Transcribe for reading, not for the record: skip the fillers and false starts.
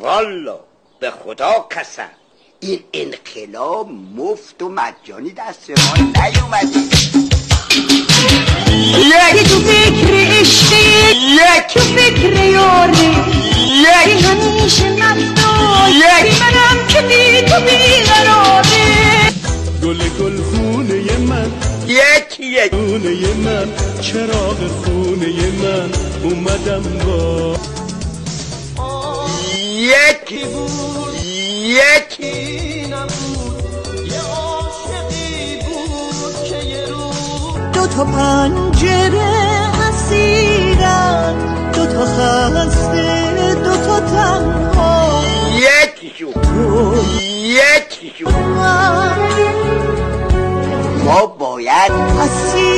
والا به خدا قسم این انقلاب مفت و مجانی دست ما نیومدی. یکی تو فکر عشقی، یکی تو فکر یاری، یکی همیشه مفتون، یکی منم که بی تو بیقراری. گل گل خونه من، یکی خونه من، چراغ خونه من، اومدم با یکی بود، یکی نبود، یه عاشقی بود که یه روز دو تا پنجره اسیرن، دو تا خسته، دو تا تنها، یکی شو یکی شو. ما باید اسیر